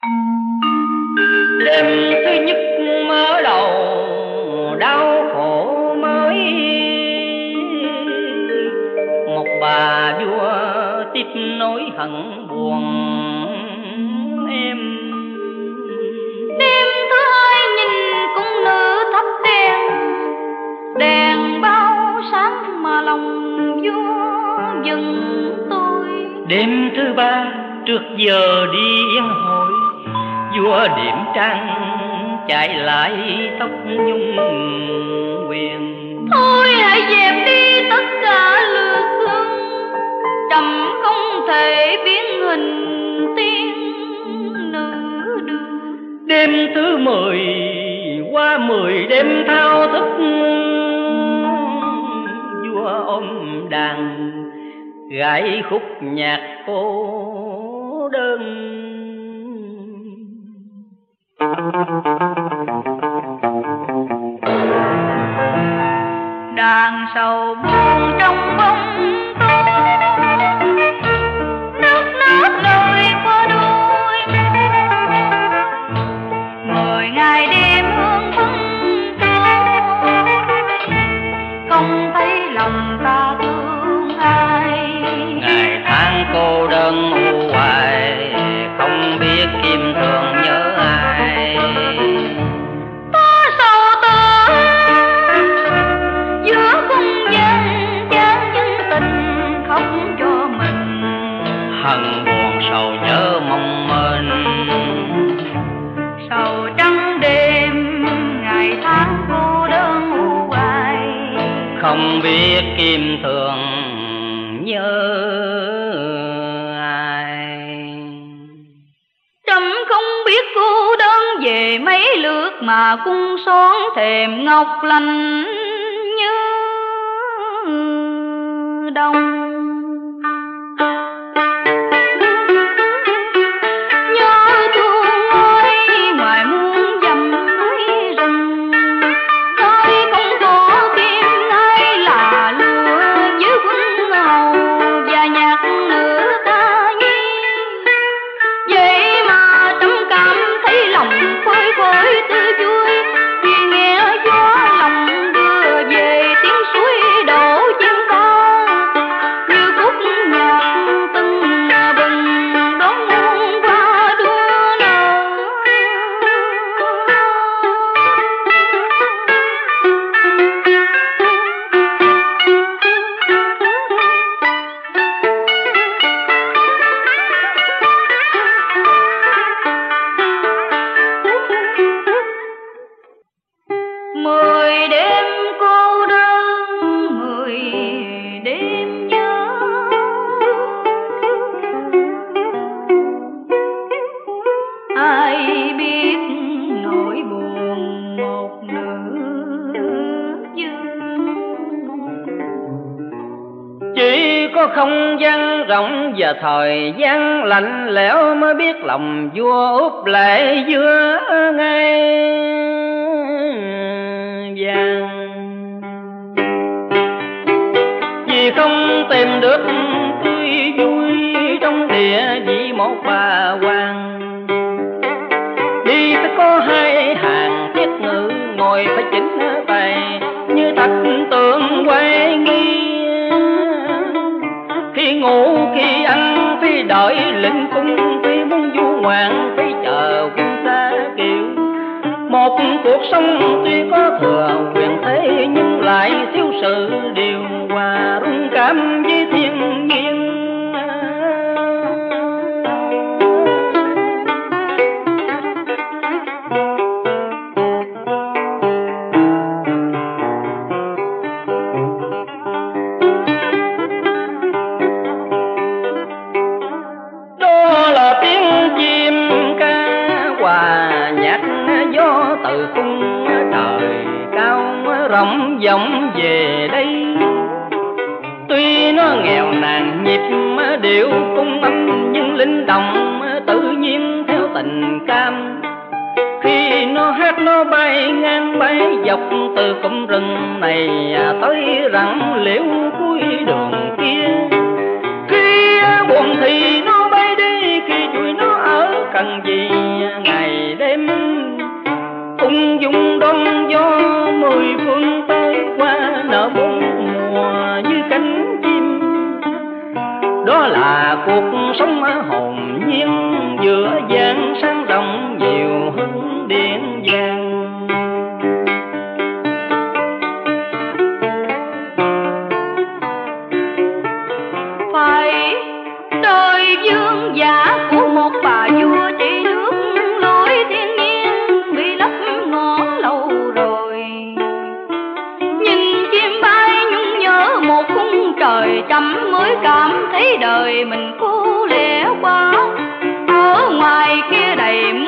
Đêm thứ nhất mở đầu đau khổ mới, một bà vua tiếp nối hận buồn em. Đêm thứ hai nhìn cung nữ thắp đèn, đèn bao sáng mà lòng vua dừng tôi. Đêm thứ ba trước giờ đi yên hội, vua điểm trang chạy lại tóc nhung quyền. Thôi hãy dẹp đi tất cả lừa gương, trầm không thể biến hình tiên nữ được. Đêm thứ 10 qua 10 đêm thao thức, vua ôm đàn gảy khúc nhạc cô đơn. Đàn sầu buồn trong bóng tối, nước nát lời qua đôi. 10 ngày đêm hương phấn trôi, không thấy lòng ta thương ai. Ngày tháng cô đơn u hoài, không biết kim thường nhớ ai. Ta sầu tử giữa cung gian chán nhân tình, khóc cho mình Hận buồn sầu nhớ mong manh, sầu trắng đêm ngày tháng cô đơn u hoài. không biết kim thường nhớ ai. Trẫm không biết cô đơn về mấy lượt, mà cung son thềm ngọc lành như đông. Nhớ thương ơi ngoài muôn dặm núi rừng, nơi không có kim ai là lừa với quân hầu và nhạc nữ ca nhi. Vậy mà trẫm cảm thấy lòng phơi phới tươi vui, khi nghe gió lòng đưa về tiếng suối đổ trên cao, như khúc nhạc tưng bừng đón muôn qua đua nở. Mười đêm cô đơn, 10 đêm nhớ, ai biết nỗi buồn một nữ dương. Chỉ có không gian rộng và thời gian lạnh lẽo mới biết lòng vua úp lệ giữa ngay vàng. Vì không tìm được tươi vui trong địa vị một bà quan, đi phải có hai hàng thiết ngữ ngồi phải chỉnh tay như thạch tượng quay nghi. Khi ngủ khi ăn phải đợi lệnh cung, phải muốn du ngoạn phải chờ quân xa kiệu. Một cuộc sống tuy có thừa quyền thế nhưng lại thiếu sự điều hòa rung cảm với thiên nhiên. Đó là tiếng chim ca hòa nhạc gió từ cung trời cao rộng vọng về đây. Tuy nó nghèo nàn nhịp điệu cung âm, nhưng linh động tự nhiên theo tình cam. Khi nó hát nó bay ngang bay dọc từ cụm rừng này tới rặng liễu cuối đường kia. Khi buồn thì nó bay đi, khi vui nó ở cần gì là cuộc sống hồn nhiên giữa gian sang rộng nhiều hơn điện vàng. Phải đời vương giả của một bà vua trị nước lối thiên nhiên bị lấp ngõ lâu rồi. Nhìn chim bay nhung nhớ một khung trời chậm mới cảm thấy đời mình cô lẻ quá. Ở ngoài kia đầy